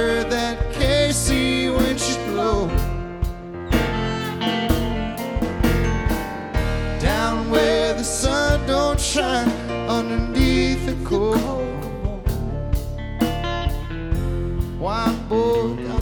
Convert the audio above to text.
heard that Casey when she blow. Down where the sun don't shine underneath the cold. Why, boy,